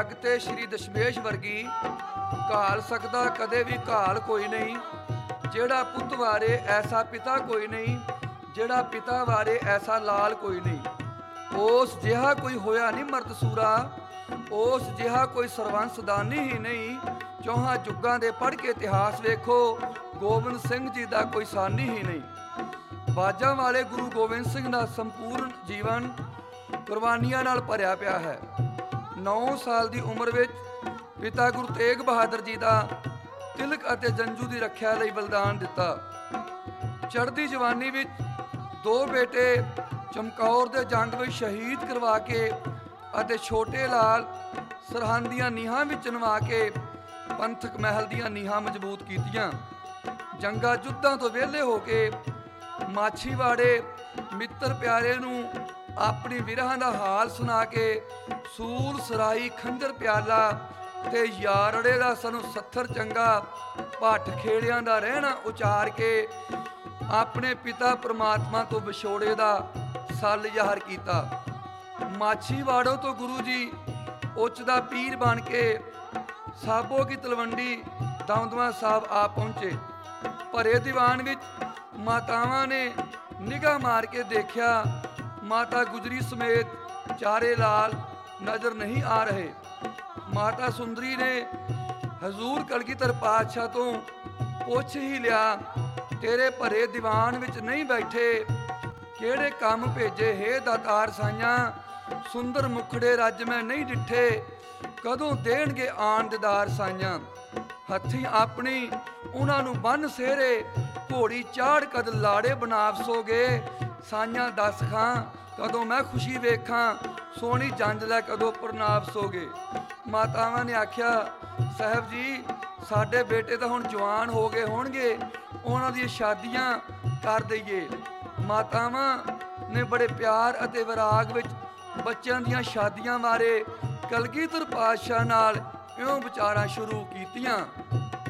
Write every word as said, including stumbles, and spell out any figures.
जग ते श्री दशमेश वर्गी घाल सकदा कदे भी घाल कोई नहीं। जेड़ा पुत वारे ऐसा पिता कोई नहीं, जेड़ा पिता वारे ऐसा लाल कोई नहीं। उस जिहा कोई होया नहीं मर्द सूरा, उस जिहा कोई सरवंस दानी ही नहीं। चौहां जुगां दे पढ़ के इतिहास वेखो, गोबिंद सिंह जी दा कोई सानी ही नहीं। बाजां वाले गुरु गोबिंद सिंह दा संपूर्ण जीवन कुर्बानियां नाल भरिया पिया है। नौ साल की उम्र विच पिता गुरु तेग बहादुर जी का तिलक अते जंजू की रखिया लई बलिदान दिता। चढ़दी जवानी विच दो बेटे चमकौर दे जंग विच शहीद करवा के अते छोटे लाल सरहंद दीआं नीहां विच चनवा के पंथक महल दीआं नीहां मजबूत कीतियां। जंगा युद्धां तो वेले हो के माछीवाड़े मित्र प्यारे नूं अपनी विरह का हाल सुना के सूल सराई खंजर प्याला ते यारड़े का सनू सत्थर चंगा भट्ठ खेड़ियां दा रहना उचार के अपने पिता परमात्मा तो विछोड़े का सल ज़ाहिर किया। माछीवाड़ों तो गुरु जी उच दा पीर बन के साबो की तलवंडी दमदमा साहब आ पहुँचे। भरे दीवान विच मातावां ने निगाह मार के देखा, माता गुजरी समेत चारे लाल नजर नहीं आ रहे। माता सुंदरी ने हजूर कलगीधर पातशाह तो पुछ ही लिया, तेरे भरे दीवान विच नहीं बैठे, केड़े काम भेजे हे दातार साइयां। सुंदर मुखड़े रज मैं नहीं डिठे, कदों देणगे आन दीदार साइयां। हथी अपनी उन्हां नूं बन सेहरे, घोड़ी चाड़ कद लाड़े बनावसोगे। साइयां दस खां कदों मैं खुशी वेखां, सोहनी जंज लै कदों परनावसोगे। मातावां ने आख्या, साहब जी साडे बेटे तो हुण जवान हो गए होणगे, उन्हां दी शादियां कर दईए। मातावां ने बड़े प्यार अते विराग विच बच्चों दीआं शादियां बारे कलगीधर पातशाह नाल इउं विचारां शुरू कीतियां।